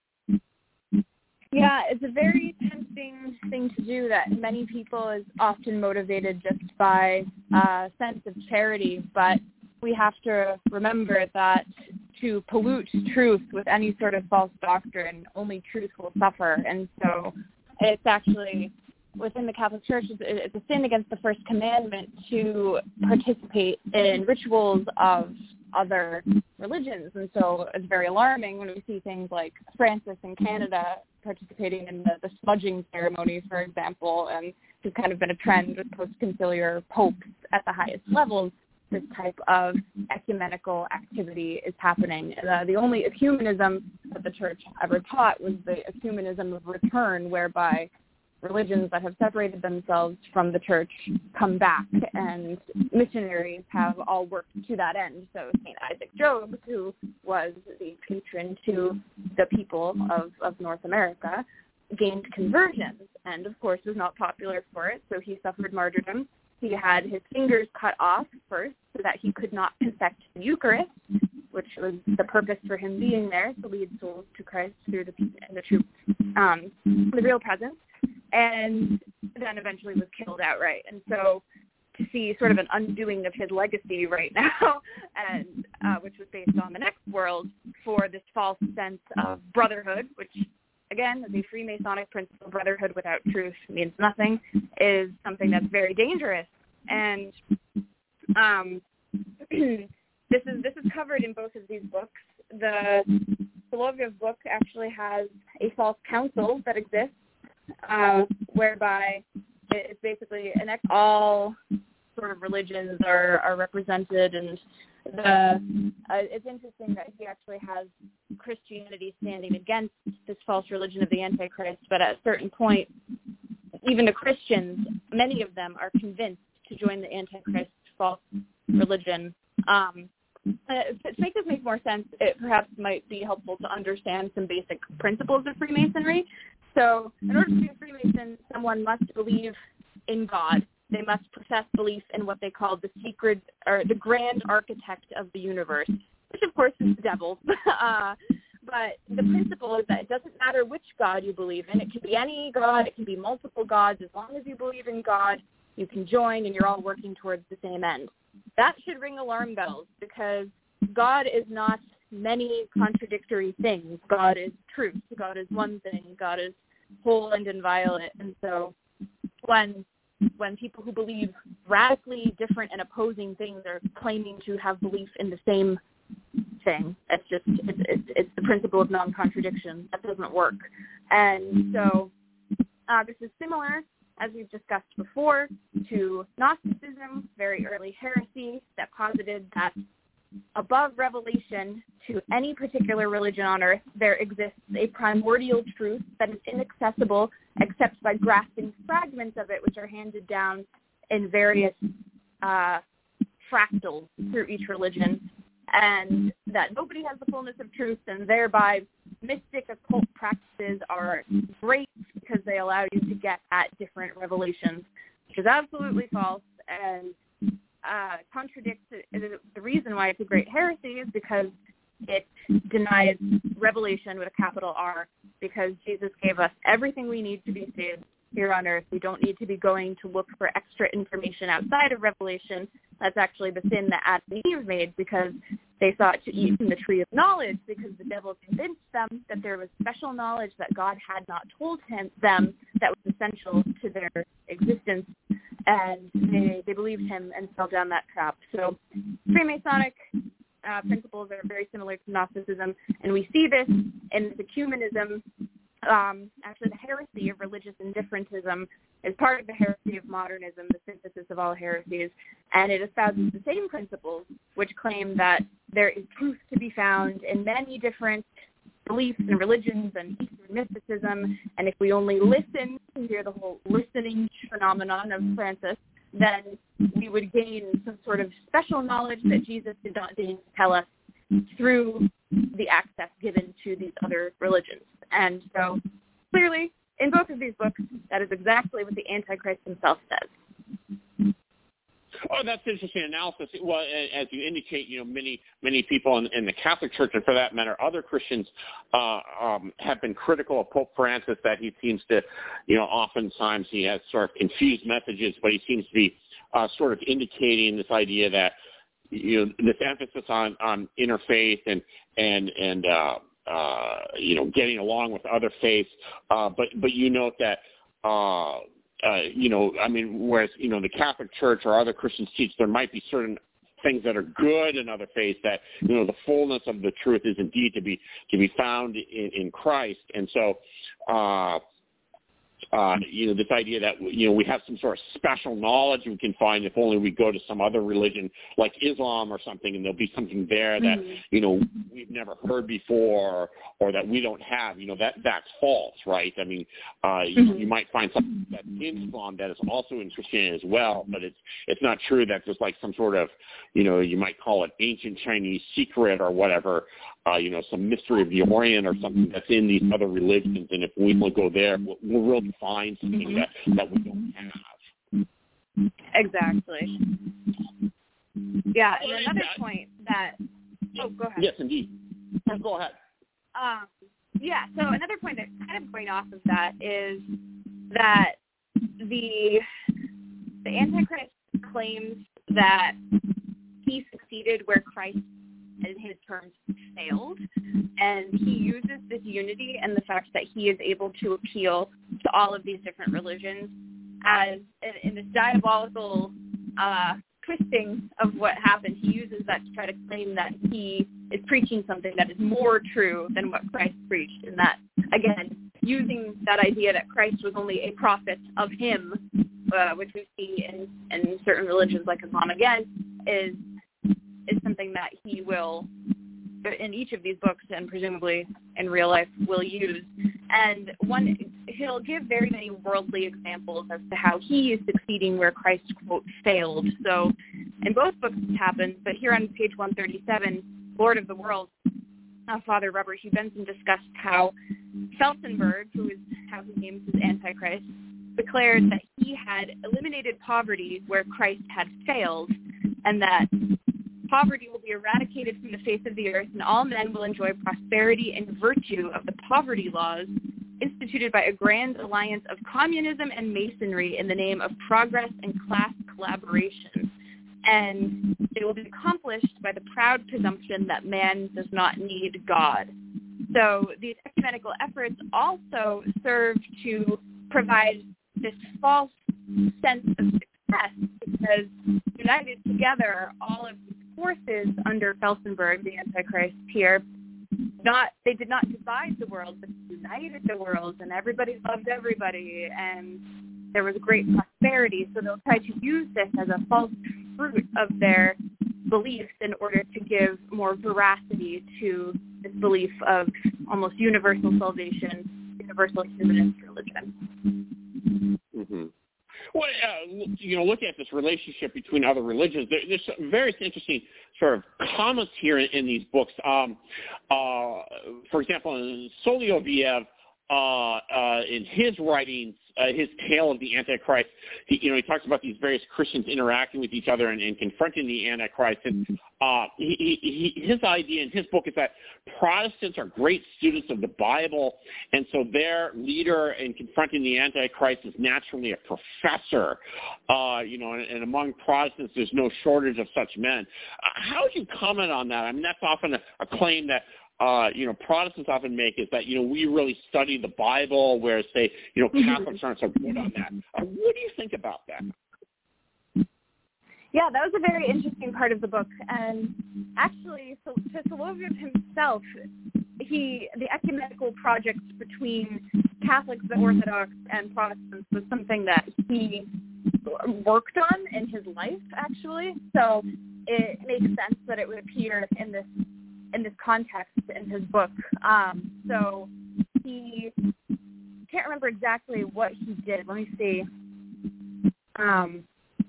Speaker 2: Yeah, it's a very tempting thing to do that many people is often motivated just by a sense of charity, but we have to remember that to pollute truth with any sort of false doctrine, only truth will suffer, and so. It's actually, within the Catholic Church, it's a sin against the first commandment to participate in rituals of other religions. And so it's very alarming when we see things like Francis in Canada participating in the, the smudging ceremony, for example, and it's kind of been a trend with post-conciliar popes at the highest levels. This type of ecumenical activity is happening. Uh, the only ecumenism that the church ever taught was the ecumenism of return, whereby religions that have separated themselves from the church come back, and missionaries have all worked to that end. So Saint Isaac Jogues, who was the patron to the people of, of North America, gained conversions and, of course, was not popular for it, so he suffered martyrdom. He had his fingers cut off first so that he could not confect the Eucharist, which was the purpose for him being there, to lead souls to Christ through the the true, um, the real presence, and then eventually was killed outright. And so to see sort of an undoing of his legacy right now, and uh, which was based on the next world for this false sense of brotherhood, which again, the Freemasonic principle, brotherhood without truth means nothing, is something that's very dangerous. And um, this is this is covered in both of these books. The Soloviev book actually has a false council that exists, uh, whereby it's basically an ex- all sort of religions are, are represented, and the uh, it's interesting that he actually has Christianity standing against this false religion of the Antichrist, but at a certain point, even the Christians, many of them are convinced to join the Antichrist false religion. Um, uh, to make this make more sense, it perhaps might be helpful to understand some basic principles of Freemasonry. So in order to be a Freemason, someone must believe in God. They must profess belief in what they call the secret, or the grand architect of the universe, which of course is the devil. uh, but the principle is that it doesn't matter which God you believe in. It can be any God. It can be multiple gods. As long as you believe in God, you can join, and you're all working towards the same end. That should ring alarm bells, because God is not many contradictory things. God is truth. God is one thing. God is whole and inviolate. And so when when people who believe radically different and opposing things are claiming to have belief in the same thing, it's just it's, it's, it's the principle of non-contradiction. That doesn't work. And so uh, this is similar, as we've discussed before, to Gnosticism, very early heresy that posited that above revelation to any particular religion on earth, there exists a primordial truth that is inaccessible except by grasping fragments of it, which are handed down in various uh, fractals through each religion, and that nobody has the fullness of truth, and thereby mystic occult practices are great because they allow you to get at different revelations, which is absolutely false and Uh, contradicts it. The reason why it's a great heresy is because it denies revelation with a capital R, because Jesus gave us everything we need to be saved here on earth. We don't need to be going to look for extra information outside of revelation. That's actually the sin that Adam and Eve made, because they sought to eat from the tree of knowledge, because the devil convinced them that there was special knowledge that God had not told him them that was essential to their existence, and they, they believed him and fell down that trap. So Freemasonic uh, principles are very similar to Gnosticism, and we see this in the ecumenism. Um, actually, the heresy of religious indifferentism is part of the heresy of modernism, the synthesis of all heresies, and it espouses the same principles, which claim that there is truth to be found in many different beliefs and religions and Eastern mysticism, and if we only listen to hear the whole listening phenomenon of Francis, then we would gain some sort of special knowledge that Jesus did not deign to tell us through the access given to these other religions. And so, clearly, in both of these books, that is exactly what the Antichrist himself says.
Speaker 1: Oh, that's interesting analysis. Well, as you indicate, you know, many many people in, in the Catholic Church, and for that matter, other Christians, uh, um, have been critical of Pope Francis. That he seems to, you know, oftentimes he has sort of confused messages, but he seems to be uh, sort of indicating this idea that, you know, this emphasis on, on interfaith and and and uh, uh, you know, getting along with other faiths. Uh, but but you note that. Uh, Uh, you know, I mean, whereas, you know, the Catholic Church or other Christians teach there might be certain things that are good in other faiths that, you know, the fullness of the truth is indeed to be to be found in, in Christ. And so, uh, uh, you know, this idea that, you know, we have some sort of special knowledge we can find if only we go to some other religion like Islam or something, and there'll be something there that, mm-hmm. you know, we've never heard before or that we don't have, you know, that that's false, right? I mean, uh, mm-hmm. you, you might find something that's in Islam that is also in Christianity as well, but it's it's not true that there's like some sort of, you know, you might call it ancient Chinese secret or whatever, uh, you know, some mystery of the Orient or something that's in these other religions, and if we will go there, we'll, we'll really find something mm-hmm. that, that we don't have.
Speaker 2: Exactly. Yeah, and another point that, oh, go ahead.
Speaker 1: Yes, indeed. Oh, go ahead.
Speaker 2: Um, yeah, so another point that's kind of going off of that is that the the Antichrist claims that he succeeded where Christ, in his terms, failed, and he uses this unity and the fact that he is able to appeal to all of these different religions as, in, in this diabolical uh, twisting of what happened, he uses that to try to claim that he is preaching something that is more true than what Christ preached, and that, again, using that idea that Christ was only a prophet of him, uh, which we see in, in certain religions like Islam, again, is is something that he will, in each of these books and presumably in real life, will use. And one, he'll give very many worldly examples as to how he is succeeding where Christ, quote, failed. So in both books it happens, but here on page one thirty-seven, Lord of the World, uh, Father Robert Hugh Benson discussed how Felsenburgh, who is how he names his Antichrist, declared that he had eliminated poverty where Christ had failed, and that poverty will be eradicated from the face of the earth, and all men will enjoy prosperity in virtue of the poverty laws instituted by a grand alliance of communism and masonry in the name of progress and class collaboration. And it will be accomplished by the proud presumption that man does not need God. So these ecumenical efforts also serve to provide this false sense of success, because united together, all of these forces under Felsenburgh, the Antichrist here, not they did not divide the world, but united the world, and everybody loved everybody, and there was great prosperity. So they'll try to use this as a false fruit of their beliefs in order to give more veracity to this belief of almost universal salvation, universal humanist religion.
Speaker 1: Mm-hmm. Well, uh, you know, looking at this relationship between other religions, there, there's some very interesting sort of comments here in, in these books. Um, uh, for example, in Soloviev, uh, uh, in his writings, uh, his tale of the Antichrist, he, you know, he talks about these various Christians interacting with each other and, and confronting the Antichrist. And uh, he, he, his idea in his book is that Protestants are great students of the Bible, and so their leader in confronting the Antichrist is naturally a professor. Uh, you know, and, and among Protestants, there's no shortage of such men. Uh, how would you comment on that? I mean, that's often a, a claim that uh, you know, Protestants often make is that, you know, we really study the Bible, whereas, say, you know, Catholics aren't so good on that. Uh, what do you think about that?
Speaker 2: Yeah, that was a very interesting part of the book. And actually, so, to Soloviev himself, he the ecumenical project between Catholics, the Orthodox, and Protestants was something that he worked on in his life, actually. So it makes sense that it would appear in this in this context in his book. Um, so he can't remember exactly what he did. Let me see. Um,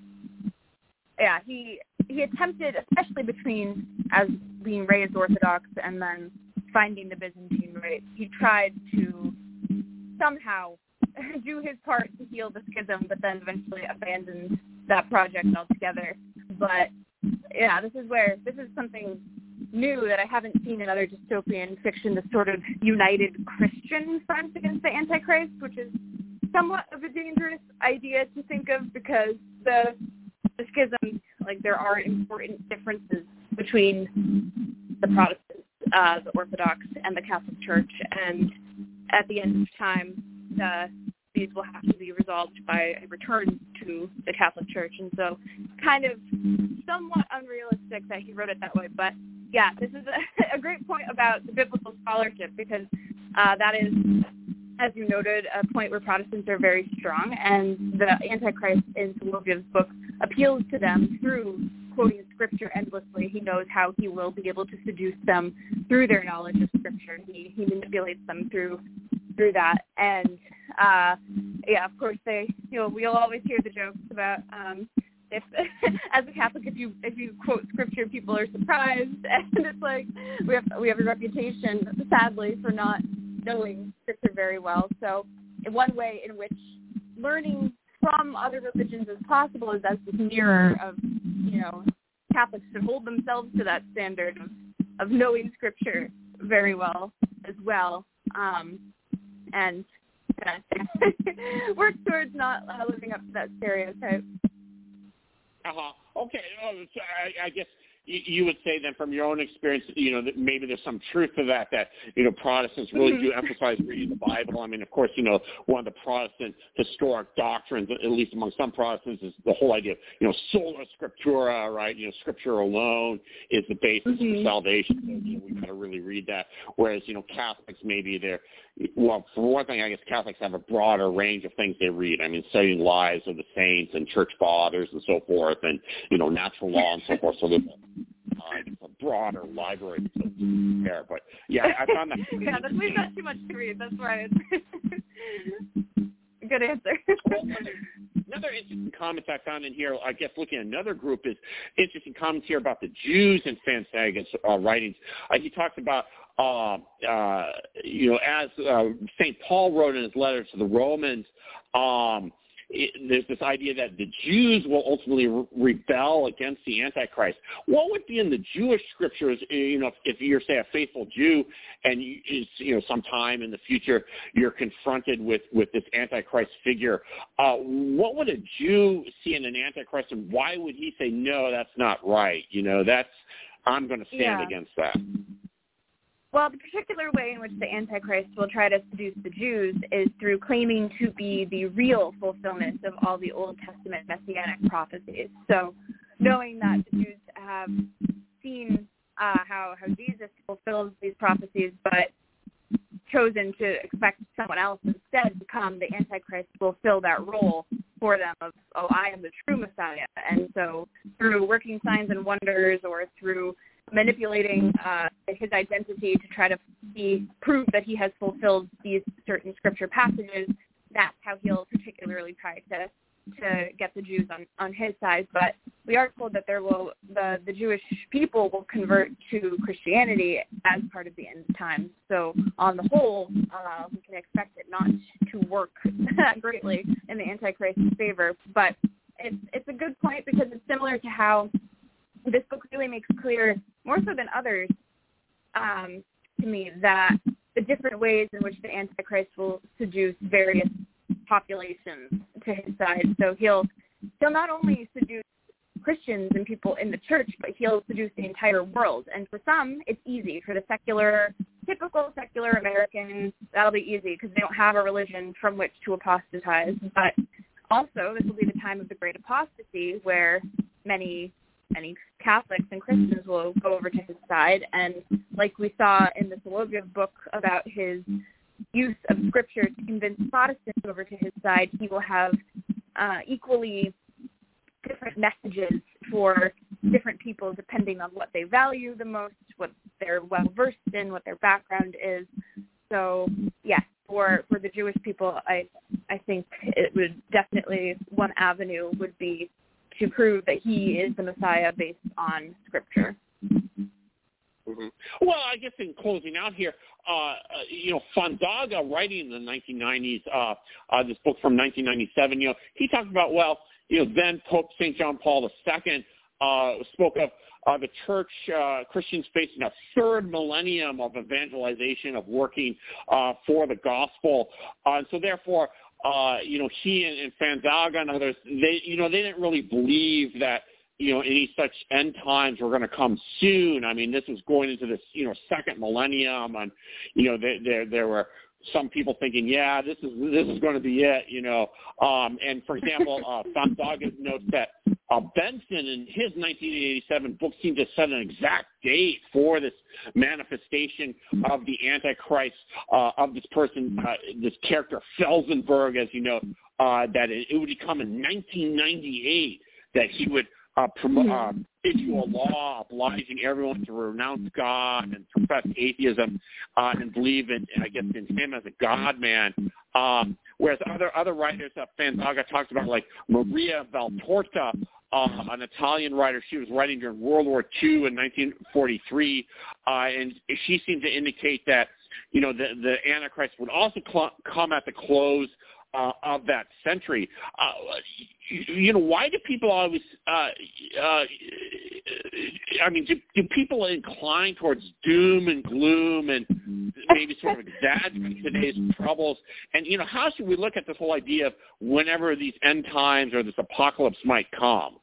Speaker 2: yeah, he he attempted, especially between as being raised Orthodox and then finding the Byzantine rite, he tried to somehow do his part to heal the schism, but then eventually abandoned that project altogether. But yeah, this is where this is something new that I haven't seen in other dystopian fiction, the sort of united Christian front against the Antichrist, which is somewhat of a dangerous idea to think of because the the schism, like there are important differences between the Protestants, uh, the Orthodox, and the Catholic Church, and at the end of time, the, these will have to be resolved by a return to the Catholic Church, and so kind of somewhat unrealistic that he wrote it that way, but yeah, this is a, a great point about the biblical scholarship because uh, that is, as you noted, a point where Protestants are very strong, and the Antichrist in Soloviev's book appeals to them through quoting Scripture endlessly. He knows how he will be able to seduce them through their knowledge of Scripture. He he manipulates them through through that, and uh, yeah, of course, they you know we'll always hear the jokes about um, if as a Catholic, if you if you quote Scripture, people are surprised, and it's like we have we have a reputation, sadly, for not knowing Scripture very well. So one way in which learning from other religions as possible is as this mirror of, you know, Catholics should hold themselves to that standard of, of knowing Scripture very well as well, um, and uh, work towards not uh, living up to that stereotype.
Speaker 1: Uh-huh. Okay. Oh, so I, I guess you, you would say then from your own experience, you know, that maybe there's some truth to that, that, you know, Protestants really mm-hmm. do emphasize reading the Bible. I mean, of course, you know, one of the Protestant historic doctrines, at least among some Protestants, is the whole idea of, you know, sola scriptura, right? You know, Scripture alone is the basis mm-hmm. for salvation. So, you know, we kind of really read that. Whereas, you know, Catholics, maybe they're, well, for one thing, I guess Catholics have a broader range of things they read. I mean, studying lives of the saints and church fathers and so forth, and, you know, natural law and so forth. So there's uh, a broader library to compare. But, yeah, I found that.
Speaker 2: yeah, that's, we've got too much to read. That's why it's good answer.
Speaker 1: Another interesting comment I found in here, I guess looking at another group, is interesting comments here about the Jews in Fansega's uh, writings. Uh, he talks about, uh, uh, you know, as uh, Saint Paul wrote in his letter to the Romans, um, it, there's this idea that the Jews will ultimately re- rebel against the Antichrist. What would be in the Jewish scriptures, you know, if, if you're, say, a faithful Jew and, you, you know, sometime in the future you're confronted with, with this Antichrist figure, uh, what would a Jew see in an Antichrist, and why would he say, no, that's not right? You know, that's, I'm going to stand
Speaker 2: yeah.
Speaker 1: against that.
Speaker 2: Well, the particular way in which the Antichrist will try to seduce the Jews is through claiming to be the real fulfillment of all the Old Testament messianic prophecies. So knowing that the Jews have seen uh, how, how Jesus fulfills these prophecies, but chosen to expect someone else instead to come, the Antichrist will fill that role for them of, oh, I am the true Messiah. And so through working signs and wonders, or through manipulating uh, his identity to try to be prove that he has fulfilled these certain scripture passages, that's how he'll particularly try to to get the Jews on, on his side. But we are told that there will the, the Jewish people will convert to Christianity as part of the end times. So on the whole, uh, we can expect it not to work that greatly in the Antichrist's favor. But it's it's a good point because it's similar to how this book really makes clear, more so than others, um, to me, that the different ways in which the Antichrist will seduce various populations to his side. So he'll he'll not only seduce Christians and people in the church, but he'll seduce the entire world. And for some, it's easy. For the secular, typical secular American, that'll be easy because they don't have a religion from which to apostatize. But also, this will be the time of the great apostasy where many many Catholics and Christians will go over to his side. And like we saw in the Soloviev book about his use of Scripture to convince Protestants over to his side, he will have uh, equally different messages for different people depending on what they value the most, what they're well-versed in, what their background is. So, yes, for, for the Jewish people, I I think it would definitely, one avenue would be to prove that he is the Messiah based on Scripture.
Speaker 1: Mm-hmm. Well, I guess in closing out here, uh, you know, Fondaga, writing in the nineteen nineties, uh, uh, this book from nineteen ninety-seven, you know, he talked about, well, you know, then Pope Saint John Paul the Second uh, spoke of uh, the church, uh, Christians facing a third millennium of evangelization, of working uh, for the gospel. Uh, and so therefore, Uh, you know, he and, and Fondaga and others, they, you know, they didn't really believe that, you know, any such end times were going to come soon. I mean, this was going into this, you know, second millennium, and, you know, there there, there were some people thinking, yeah, this is this is going to be it, you know. Um, and for example, uh, Fondaga notes that uh, Benson in his nineteen eighty-seven book seemed to set an exact date for this manifestation of the Antichrist, uh, of this person, uh, this character Felsenberg, as you know, uh, that it, it would come in nineteen ninety-eight, that he would uh, promote, uh, issue a law obliging everyone to renounce God and profess atheism uh, and believe in, I guess, in him as a God-man. Um, whereas other other writers, uh, Fondaga talks about, like Maria Valtorta, uh, an Italian writer. She was writing during World War Two in nineteen forty-three, uh, and she seemed to indicate that, you know, the, the Antichrist would also cl- come at the close Uh, of that century. Uh, you know, why do people always, uh, uh, I mean, do, do people incline towards doom and gloom and maybe sort of exaggerate today's troubles? And, you know, how should we look at this whole idea of whenever these end times or this apocalypse might come?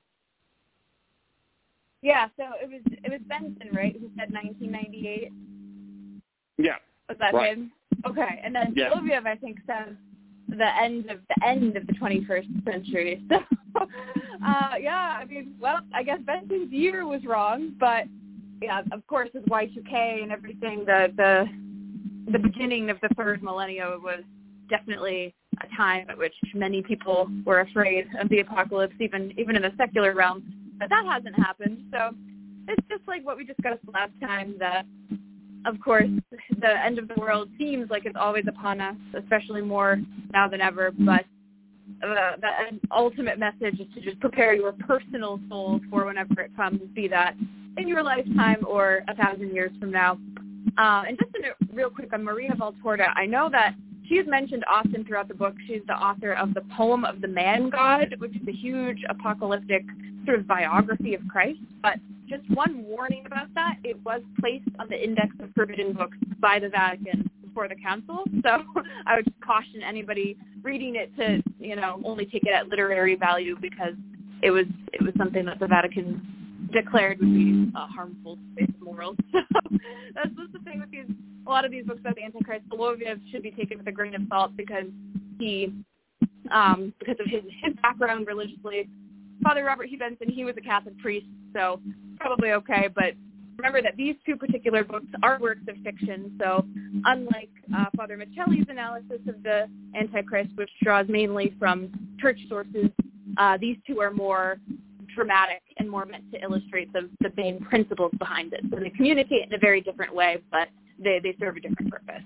Speaker 2: Yeah, so it was it was Benson, right, who said nineteen ninety-eight?
Speaker 1: Yeah.
Speaker 2: Was that
Speaker 1: right.
Speaker 2: him? Okay, and then
Speaker 1: yeah.
Speaker 2: Soloviev, I think, said the end of the end of the twenty-first century. So, uh, yeah, I mean, well, I guess Benson's year was wrong, but yeah, of course, with Y two K and everything, the the the beginning of the third millennium was definitely a time at which many people were afraid of the apocalypse, even even in the secular realm. But that hasn't happened, so it's just like what we discussed last time, that of course, the end of the world seems like it's always upon us, especially more now than ever. But uh, the ultimate message is to just prepare your personal soul for whenever it comes, be that in your lifetime or a thousand years from now. Uh, and just a, real quick on Maria Valtorta, I know that she is mentioned often throughout the book. She's the author of the Poem of the Man God, which is a huge apocalyptic sort of biography of Christ. But just one warning about that, it was placed on the Index of Forbidden Books by the Vatican before the Council. So I would just caution anybody reading it to, you know, only take it at literary value, because it was it was something that the Vatican declared would be uh, harmful to faith and morals. So that's just the thing with these, a lot of these books about the Antichrist. Soloviev should be taken with a grain of salt, because he, um, because of his, his background religiously. Father Robert Hugh Benson, he was a Catholic priest, so probably okay, but remember that these two particular books are works of fiction, so unlike uh, Father Michelli's analysis of the Antichrist, which draws mainly from church sources, uh, these two are more dramatic and more meant to illustrate the, the main principles behind it. So they communicate in a very different way, but they, they serve a different purpose.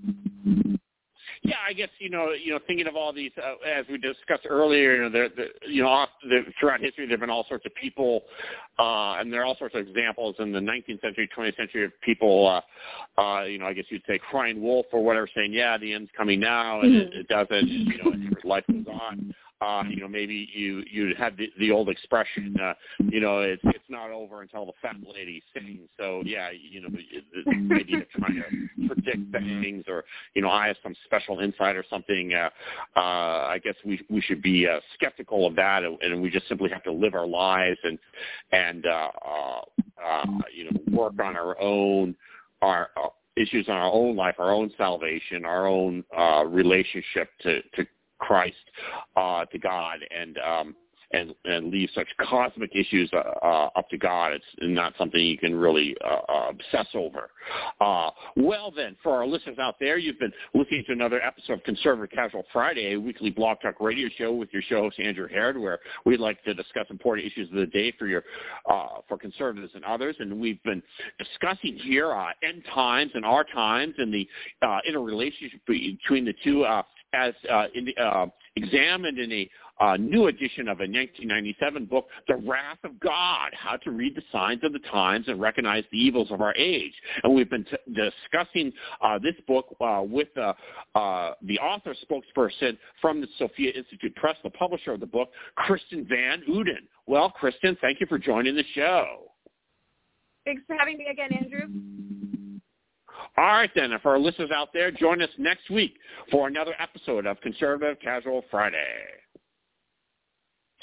Speaker 1: Yeah, I guess, you know, you know, thinking of all these, uh, as we discussed earlier, you know, the, the, you know, off the, throughout history, there have been all sorts of people, uh, and there are all sorts of examples in the nineteenth century, twentieth century of people, uh, uh, you know, I guess you'd say crying wolf or whatever, saying, yeah, the end's coming now, and it, it doesn't, and, you know, and life goes on. uh, you know, maybe you you had the, the old expression, uh, you know, it's it's not over until the fat lady sings. So yeah, you know, maybe you're trying to predict things, or you know, I have some special insight or something. Uh, uh, I guess we we should be uh, skeptical of that, and we just simply have to live our lives and and uh, uh, uh, you know, work on our own our. Uh, issues in our own life, our own salvation, our own uh, relationship to, to Christ, uh, to God, and um, and and leave such cosmic issues uh, uh, up to God. It's not something you can really uh, uh, obsess over. Uh, well, then, for our listeners out there, you've been listening to another episode of Conservative Casual Friday, a weekly blog talk radio show with your show host Andrew Herod, where we'd like to discuss important issues of the day for your uh, for conservatives and others. And we've been discussing here uh, end times and our times and the uh, interrelationship between the two, uh, as uh, in the, uh, examined in a uh, new edition of a nineteen ninety-seven book, The Wrath of God, How to Read the Signs of the Times and Recognize the Evils of Our Age. And we've been t- discussing uh, this book uh, with uh, uh, the author spokesperson from the Sophia Institute Press, the publisher of the book, Kristen Van Uden. Well, Kristen, thank you for joining the show.
Speaker 2: Thanks for having me again, Andrew.
Speaker 1: All right, then. And for our listeners out there, join us next week for another episode of Conservative Casual Friday.